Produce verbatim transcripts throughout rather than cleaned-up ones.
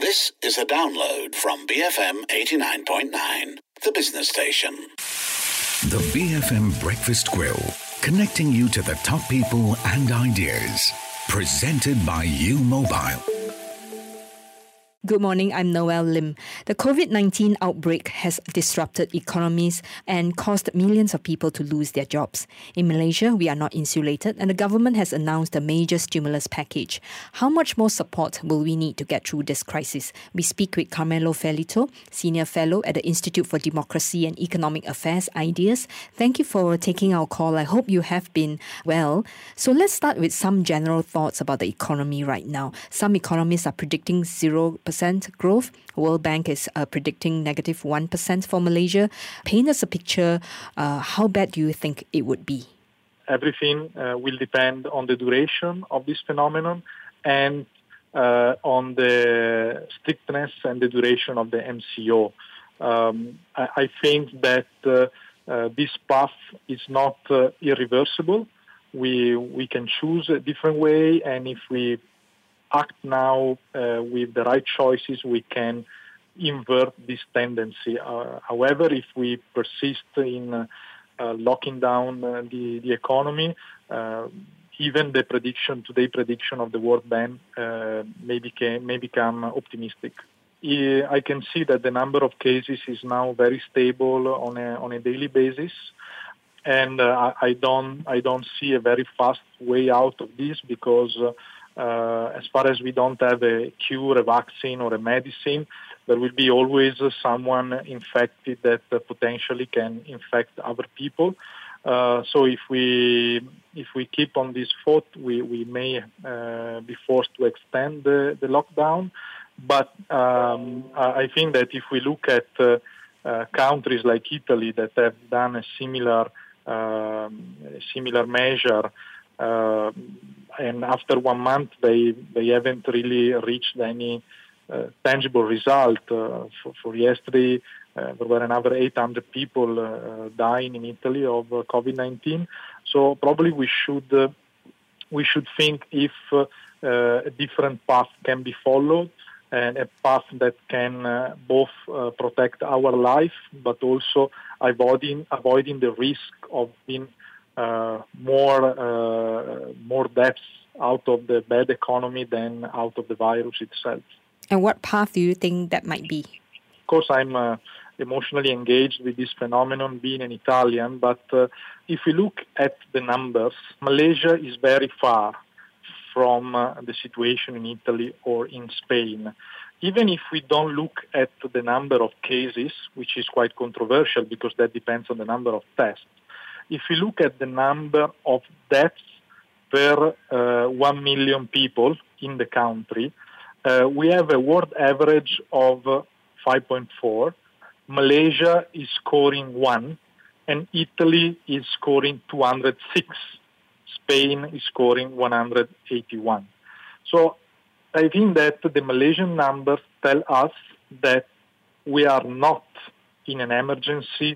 This is a download from B F M eighty-nine point nine, the business station. The B F M Breakfast Grill, connecting you to the top people and ideas. Presented by U Mobile. Good morning, I'm Noelle Lim. The COVID nineteen outbreak has disrupted economies and caused millions of people to lose their jobs. In Malaysia, we are not insulated, and the government has announced a major stimulus package. How much more support will we need to get through this crisis? We speak with Carmelo Felito, Senior Fellow at the Institute for Democracy and Economic Affairs Ideas. Thank you for taking our call. I hope you have been well. So let's start with some general thoughts about the economy right now. Some economists are predicting zero percent growth. World Bank is uh, predicting negative one percent for Malaysia. Paint us a picture. Uh, how bad do you think it would be? Everything uh, will depend on the duration of this phenomenon and uh, on the strictness and the duration of the M C O. Um, I, I think that uh, uh, this path is not uh, irreversible. We we can choose a different way, and if we act now uh, with the right choices, we can invert this tendency. Uh, however, if we persist in uh, uh, locking down uh, the, the economy, uh, even the prediction, today prediction of the World Bank uh, may, became, may become optimistic. I can see that the number of cases is now very stable on a, on a daily basis. And uh, I, I don't I don't see a very fast way out of this because uh, Uh, as far as we don't have a cure, a vaccine, or a medicine, there will be always uh, someone infected that uh, potentially can infect other people. Uh, so if we if we keep on this thought, we we may uh, be forced to extend the, the lockdown. But um, I think that if we look at uh, uh, countries like Italy that have done a similar uh, similar measure. Uh, and after one month, they they haven't really reached any uh, tangible result. Uh, for, for yesterday, uh, there were another eight hundred people uh, dying in Italy of uh, COVID nineteen. So probably we should uh, we should think if uh, uh, a different path can be followed, and a path that can uh, both uh, protect our life, but also avoiding avoiding the risk of being Uh, more uh, more deaths out of the bad economy than out of the virus itself. And what path do you think that might be? Of course, I'm uh, emotionally engaged with this phenomenon, being an Italian, but uh, if we look at the numbers, Malaysia is very far from uh, the situation in Italy or in Spain. Even if we don't look at the number of cases, which is quite controversial because that depends on the number of tests, if you look at the number of deaths per uh, one million people in the country, uh, we have a world average of uh, five point four. Malaysia is scoring one, and Italy is scoring two hundred six. Spain is scoring one hundred eighty-one. So I think that the Malaysian numbers tell us that we are not in an emergency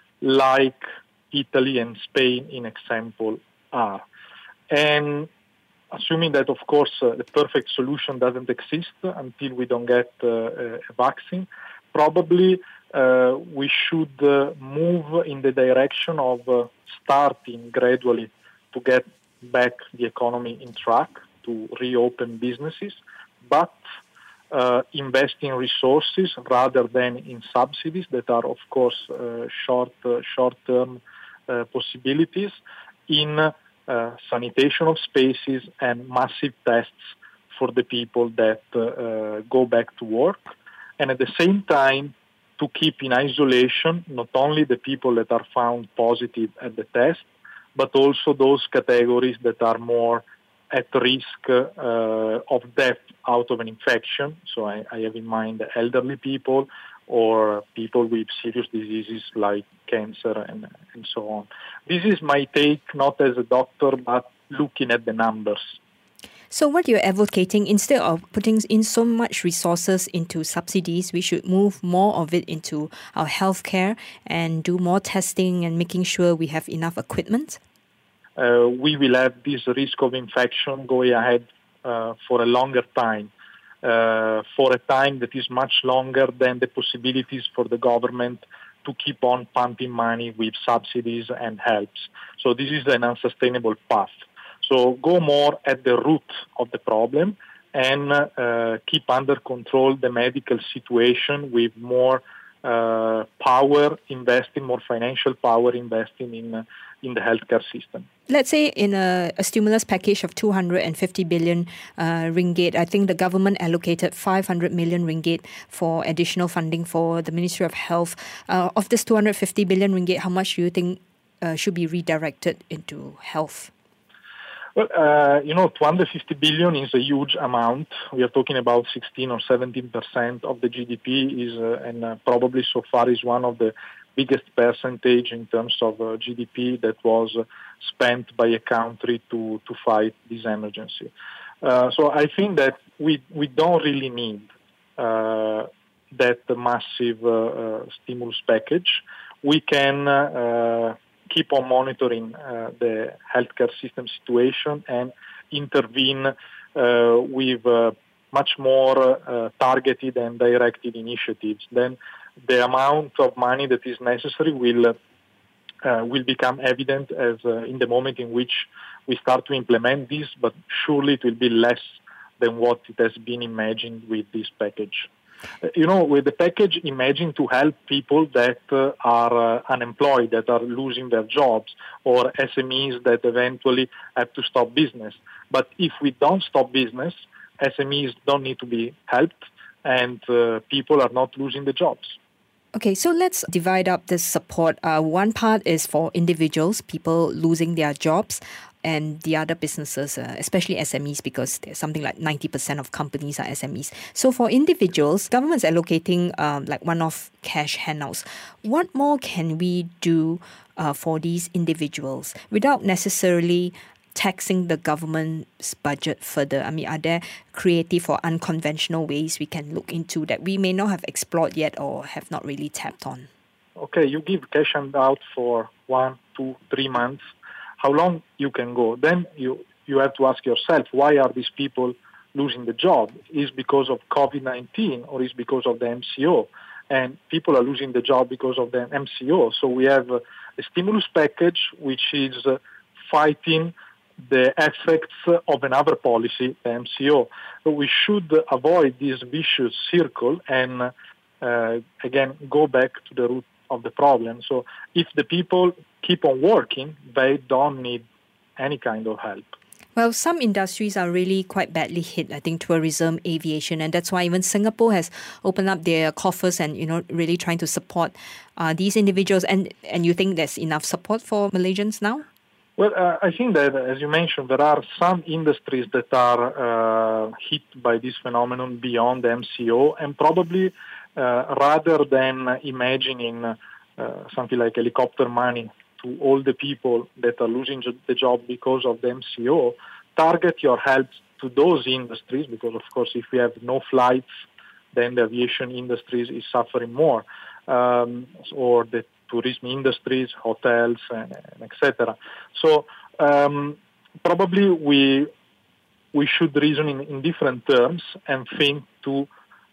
like Italy and Spain, in example, are. And assuming that, of course, uh, the perfect solution doesn't exist until we don't get uh, a vaccine, probably uh, we should uh, move in the direction of uh, starting gradually to get back the economy in track, to reopen businesses, but uh, invest in resources rather than in subsidies that are, of course, uh, short, uh, short-term Uh, possibilities in uh, sanitation of spaces and massive tests for the people that uh, uh, go back to work, and at the same time to keep in isolation not only the people that are found positive at the test, but also those categories that are more at risk uh, of death out of an infection. So I, I have in mind the elderly people or people with serious diseases like cancer and, and so on. This is my take, not as a doctor, but looking at the numbers. So what you're advocating, instead of putting in so much resources into subsidies, we should move more of it into our healthcare and do more testing and making sure we have enough equipment? Uh, we will have this risk of infection going ahead uh, for a longer time. uh, for a time that is much longer than the possibilities for the government to keep on pumping money with subsidies and helps. So this is an unsustainable path. So go more at the root of the problem and uh, keep under control the medical situation with more uh, power investing, more financial power investing in uh, in the healthcare system. Let's say in a, a stimulus package of two hundred fifty billion uh, ringgit, I think the government allocated five hundred million ringgit for additional funding for the Ministry of Health. Uh, of this two hundred fifty billion ringgit, how much do you think uh, should be redirected into health? Well, uh, you know, two hundred fifty billion is a huge amount. We are talking about sixteen or seventeen percent of the G D P, is, uh, and uh, probably so far is one of the biggest percentage in terms of uh, G D P that was uh, spent by a country to, to fight this emergency. Uh, so I think that we we don't really need uh, that massive uh, uh, stimulus package. We can uh, keep on monitoring uh, the healthcare system situation and intervene uh, with uh, much more uh, targeted and directed initiatives. Then the amount of money that is necessary will uh, will become evident as uh, in the moment in which we start to implement this, but surely it will be less than what it has been imagined with this package. Uh, you know, with the package imagined to help people that uh, are uh, unemployed, that are losing their jobs, or S M Es that eventually have to stop business. But if we don't stop business, S M Es don't need to be helped, and uh, people are not losing the jobs. Okay, so let's divide up this support. Uh, one part is for individuals, people losing their jobs, and the other businesses, uh, especially S M Es, because there's something like ninety percent of companies are S M Es. So for individuals, government's allocating um, like one-off cash handouts. What more can we do uh, for these individuals without necessarily taxing the government's budget further? I mean, are there creative or unconventional ways we can look into that we may not have explored yet or have not really tapped on? Okay, you give cash handout for one, two, three months. How long you can go? Then you, you have to ask yourself, why are these people losing the job? Is because of COVID nineteen or is because of the M C O? And people are losing the job because of the M C O. So we have a stimulus package which is uh, fighting the effects of another policy, the M C O. So we should avoid this vicious circle and, uh, again, go back to the root of the problem. So if the people keep on working, they don't need any kind of help. Well, some industries are really quite badly hit, I think tourism, aviation, and that's why even Singapore has opened up their coffers and, you know, really trying to support uh, these individuals. And, and you think there's enough support for Malaysians now? Well, uh, I think that, as you mentioned, there are some industries that are uh, hit by this phenomenon beyond the M C O, and probably uh, rather than imagining uh, something like helicopter money to all the people that are losing the job because of the M C O, target your help to those industries, because, of course, if we have no flights, then the aviation industries is suffering more, um, or the tourism industries, hotels, and, and et cetera. So um, probably we we should reason in, in different terms and think to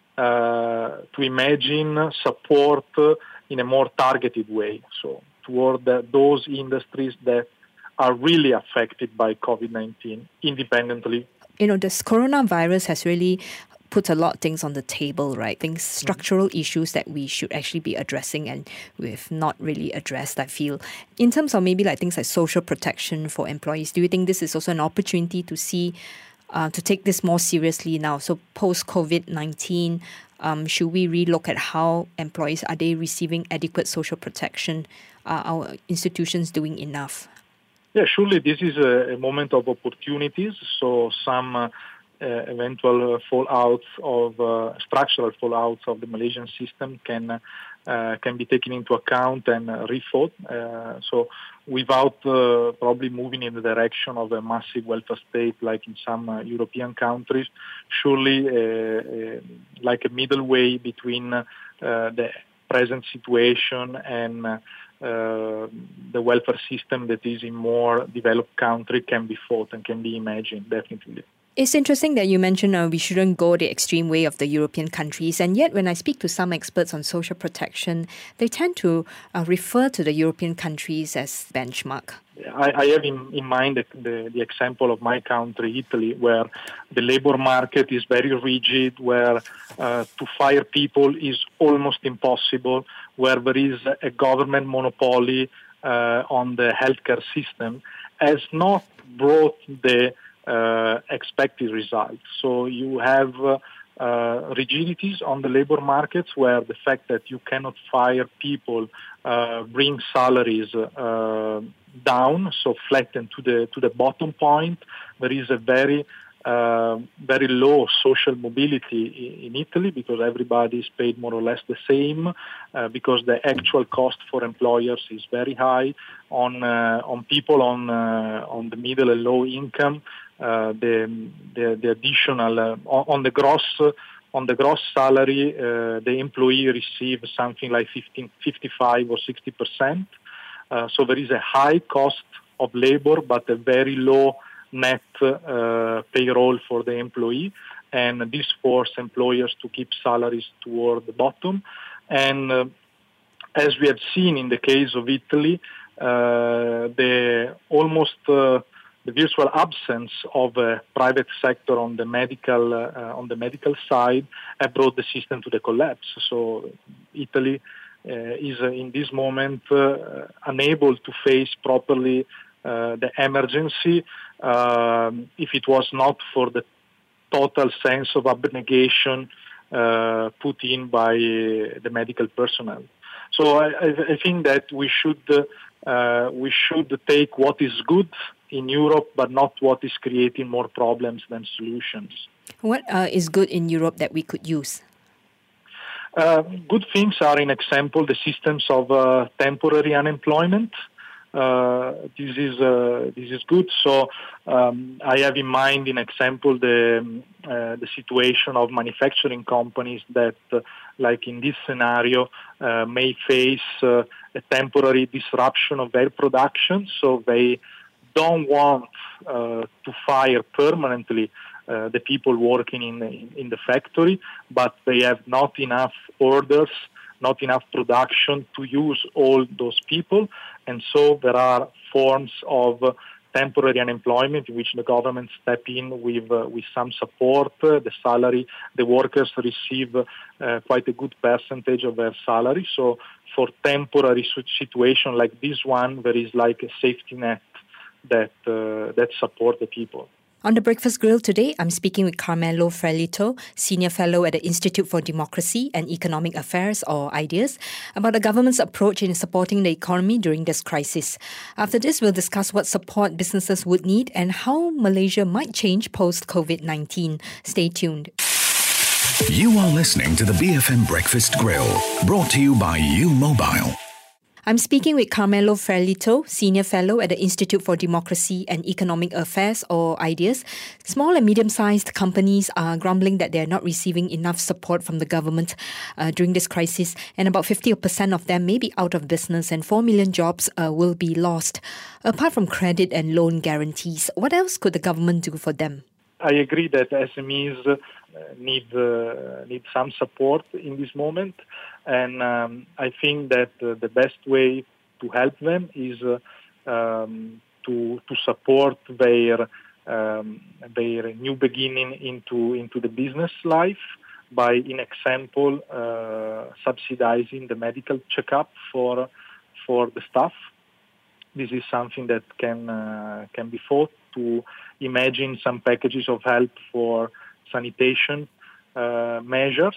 uh, to imagine support uh, in a more targeted way. So toward the, those industries that are really affected by COVID nineteen independently. You know, this coronavirus has really put a lot of things on the table, right? Things, structural mm-hmm. issues that we should actually be addressing and we've not really addressed, I feel. In terms of maybe like things like social protection for employees, do you think this is also an opportunity to see, uh, to take this more seriously now? So post-COVID nineteen, um, should we relook at how employees, are they receiving adequate social protection? Are our institutions doing enough? Yeah, surely this is a, a moment of opportunities. So some uh, Uh, eventual uh, fallouts of uh, structural fallouts of the Malaysian system can uh, can be taken into account and uh, rethought. Uh, so without uh, probably moving in the direction of a massive welfare state like in some uh, European countries, surely uh, uh, like a middle way between uh, the present situation and uh, uh, the welfare system that is in more developed country can be thought and can be imagined, definitely. It's interesting that you mentioned uh, we shouldn't go the extreme way of the European countries. And yet, when I speak to some experts on social protection, they tend to uh, refer to the European countries as benchmark. I, I have in, in mind the, the, the example of my country, Italy, where the labor market is very rigid, where uh, to fire people is almost impossible, where there is a government monopoly uh, on the healthcare system, has not brought the uh, expected results. So you have uh, uh, rigidities on the labor markets where the fact that you cannot fire people uh, brings salaries uh, down, so flatten to the to the bottom point. There is a very uh, very low social mobility in Italy because everybody is paid more or less the same, uh, because the actual cost for employers is very high. On uh, on people on uh, on the middle and low income, uh, the, the the additional uh, on the gross on the gross salary, uh, the employee receives something like fifteen, fifty-five or sixty percent. Uh, so there is a high cost of labor, but a very low net uh, payroll for the employee, and this forces employers to keep salaries toward the bottom. And uh, as we have seen in the case of Italy, uh, the almost uh, the virtual absence of a private sector on the medical uh, on the medical side have brought the system to the collapse. So Italy Uh, is uh, in this moment uh, unable to face properly uh, the emergency um, if it was not for the total sense of abnegation uh, put in by uh, the medical personnel. So I, I think that we should uh, we should take what is good in Europe, but not what is creating more problems than solutions. What uh, is good in Europe that we could use? Uh, good things are, in example, the systems of uh, temporary unemployment. Uh, this is uh, this is good. So um, I have in mind, in example, the uh, the situation of manufacturing companies that, uh, like in this scenario, uh, may face uh, a temporary disruption of their production. So they don't want uh, to fire permanently Uh, the people working in, in in the factory, but they have not enough orders, not enough production to use all those people, and so there are forms of uh, temporary unemployment in which the government step in with uh, with some support. Uh, the salary, the workers receive uh, quite a good percentage of their salary. So for temporary situation like this one, there is like a safety net that uh, that support the people. On the Breakfast Grill today, I'm speaking with Carmelo Ferlito, Senior Fellow at the Institute for Democracy and Economic Affairs, or IDEAS, about the government's approach in supporting the economy during this crisis. After this, we'll discuss what support businesses would need and how Malaysia might change post-COVID nineteen. Stay tuned. You are listening to the B F M Breakfast Grill, brought to you by U Mobile. I'm speaking with Carmelo Ferlito, Senior Fellow at the Institute for Democracy and Economic Affairs, or IDEAS. Small and medium-sized companies are grumbling that they're not receiving enough support from the government uh, during this crisis, and about fifty percent of them may be out of business and four million jobs uh, will be lost. Apart from credit and loan guarantees, what else could the government do for them? I agree that S M Es uh, need uh, need some support in this moment, and um, I think that uh, the best way to help them is uh, um, to to support their um, their new beginning into into the business life by, in example, uh, subsidizing the medical checkup for for the staff. This is something that can uh, can be thought to. Imagine some packages of help for sanitation uh, measures.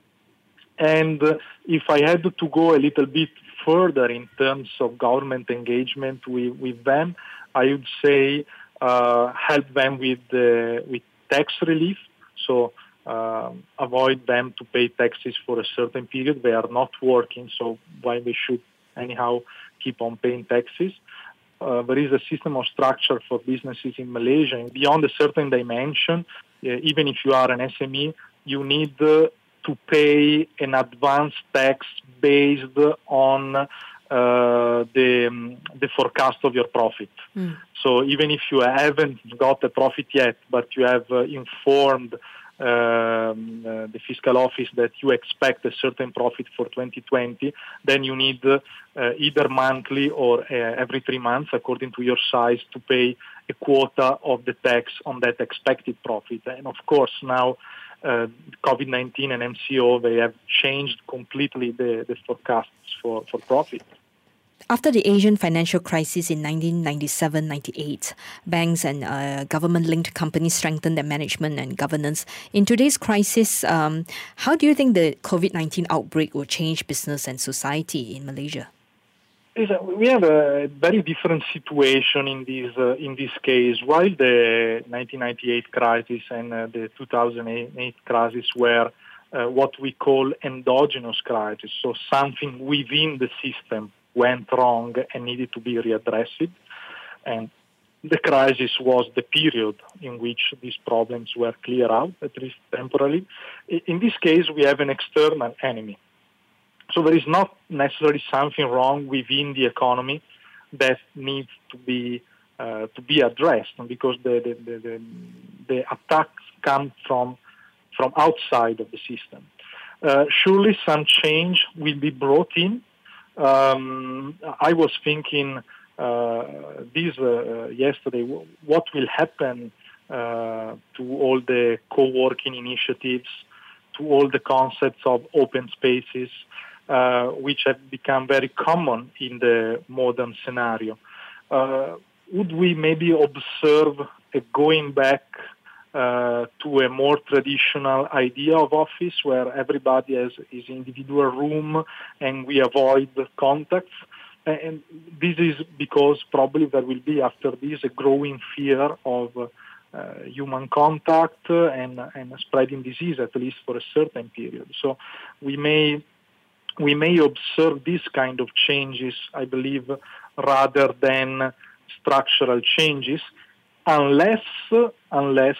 And uh, if I had to go a little bit further in terms of government engagement with, with them, I would say uh, help them with uh, with tax relief. So uh, avoid them to pay taxes for a certain period. They are not working, so why they should anyhow keep on paying taxes. Uh, there is a system of structure for businesses in Malaysia. And beyond a certain dimension, uh, even if you are an S M E, you need uh, to pay an advance tax based on uh, the um, the forecast of your profit. Mm. So even if you haven't got a profit yet, but you have uh, informed um, uh, the fiscal office that you expect a certain profit for twenty twenty, then you need uh, either monthly or uh, every three months, according to your size, to pay a quota of the tax on that expected profit. And of course, now uh, COVID nineteen and M C O, they have changed completely the, the forecasts for, for profit. After the Asian financial crisis in nineteen ninety-seven ninety-eight, banks and uh, government-linked companies strengthened their management and governance. In today's crisis, um, how do you think the COVID nineteen outbreak will change business and society in Malaysia? We have a very different situation in this uh, in this case. While the nineteen ninety-eight crisis and uh, the two thousand eight crisis were uh, what we call endogenous crisis, so something within the system went wrong and needed to be readdressed, and the crisis was the period in which these problems were cleared out, at least temporarily. In this case, we have an external enemy. So there is not necessarily something wrong within the economy that needs to be uh, to be addressed, because the the, the, the, the attacks come from from outside of the system. Uh, surely some change will be brought in. Um, I was thinking uh, this uh, yesterday, what will happen uh, to all the co-working initiatives, to all the concepts of open spaces, uh, which have become very common in the modern scenario. Uh, would we maybe observe a going back Uh, to a more traditional idea of office where everybody has his individual room and we avoid contacts? And this is because probably there will be after this a growing fear of uh, human contact and, and spreading disease, at least for a certain period. So we may we may observe this kind of changes, I believe, rather than structural changes, unless unless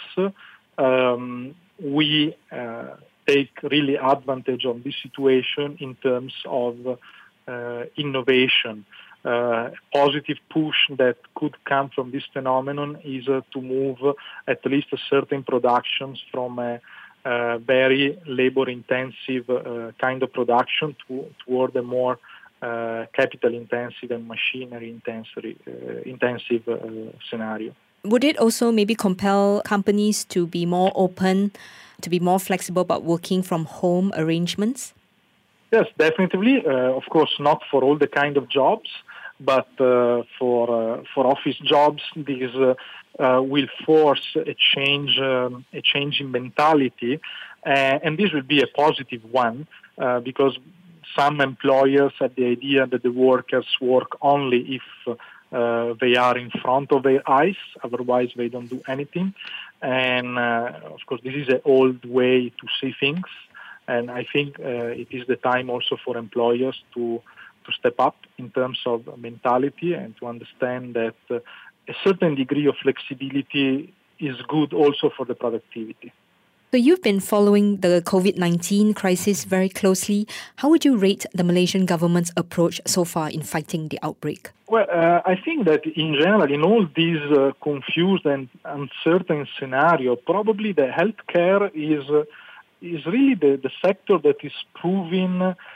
um, we uh, take really advantage of this situation in terms of uh, innovation. Uh, a positive push that could come from this phenomenon is uh, to move at least a certain productions from a, a very labor-intensive uh, kind of production to, toward a more uh, capital-intensive and machinery-intensive uh, intensive uh, scenario. Would it also maybe compel companies to be more open, to be more flexible about working from home arrangements? Yes, definitely. Uh, of course, not for all the kind of jobs, but uh, for uh, for office jobs, this uh, uh, will force a change, um, a change in mentality, uh, and this will be a positive one uh, because some employers have the idea that the workers work only if Uh, Uh, they are in front of their eyes, otherwise they don't do anything. And uh, of course, this is an old way to see things. And I think uh, it is the time also for employers to, to step up in terms of mentality and to understand that uh, a certain degree of flexibility is good also for the productivity. So you've been following the COVID nineteen crisis very closely. How would you rate the Malaysian government's approach so far in fighting the outbreak? Well, uh, I think that in general, in all these uh, confused and uncertain scenario, probably the healthcare is uh, is really the, the sector that is proving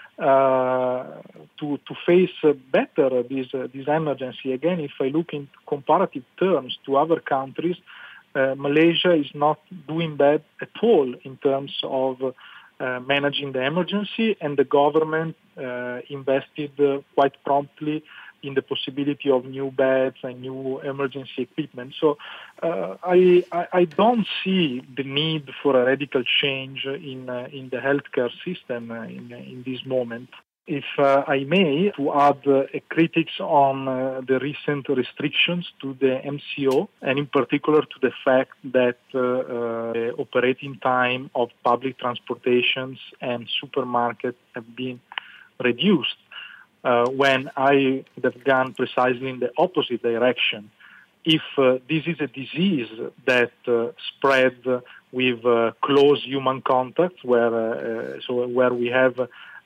uh, to to face uh, better this uh, this emergency. Again, if I look in comparative terms to other countries, Uh, Malaysia is not doing bad at all in terms of uh, managing the emergency, and the government uh, invested uh, quite promptly in the possibility of new beds and new emergency equipment. So uh, I, I I don't see the need for a radical change in uh, in the healthcare system uh, in in this moment. If uh, I may, to add uh, a critics on uh, the recent restrictions to the M C O, and in particular to the fact that uh, uh, the operating time of public transportations and supermarkets have been reduced, uh, when I would have gone precisely in the opposite direction. If uh, this is a disease that uh, spread with uh, close human contact, where uh, so where we have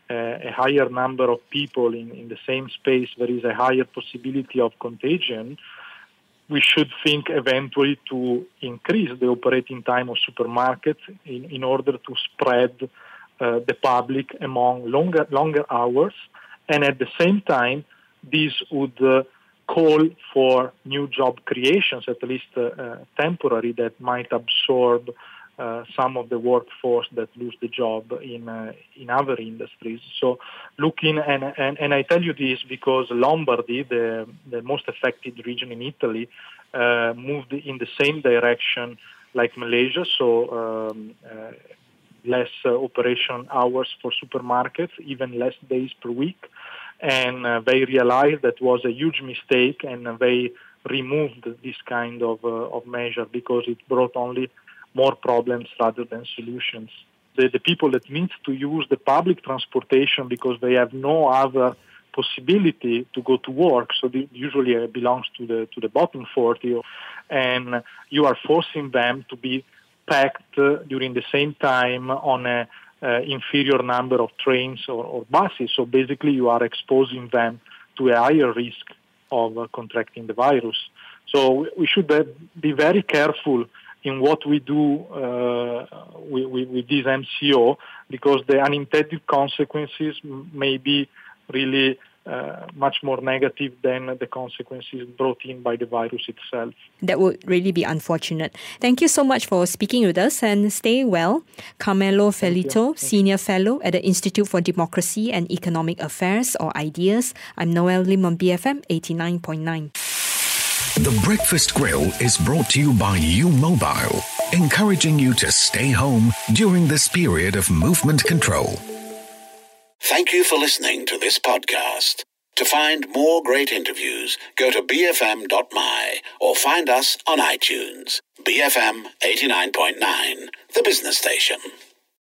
uh, a higher number of people in, in the same space, there is a higher possibility of contagion, we should think eventually to increase the operating time of supermarkets in, in order to spread uh, the public among longer longer hours. And at the same time, this would uh, call for new job creations, at least uh, uh, temporary, that might absorb uh, some of the workforce that lose the job in uh, in other industries. So looking, and, and, and I tell you this because Lombardy, the, the most affected region in Italy, uh, moved in the same direction like Malaysia, so um, uh, less uh, operation hours for supermarkets, even less days per week. And uh, they realized that was a huge mistake, and uh, they removed this kind of, uh, of measure because it brought only more problems rather than solutions. The, the people that need to use the public transportation because they have no other possibility to go to work, so it usually uh, belongs to the to the bottom forty, and you are forcing them to be packed uh, during the same time on a Uh, inferior number of trains or, or buses. So basically you are exposing them to a higher risk of uh, contracting the virus. So we should uh, be very careful in what we do uh, with, with, with this M C O, because the unintended consequences may be really uh, much more negative than the consequences brought in by the virus itself. That would really be unfortunate. Thank you so much for speaking with us, and stay well. Carmelo Felito, Senior Fellow at the Institute for Democracy and Economic Affairs, or IDEAS. I'm Noelle Lim on B F M eighty-nine point nine. The Breakfast Grill is brought to you by U Mobile, encouraging you to stay home during this period of movement control. Thank you for listening to this podcast. To find more great interviews, go to b f m dot m y or find us on iTunes. B F M eighty-nine point nine, the business station.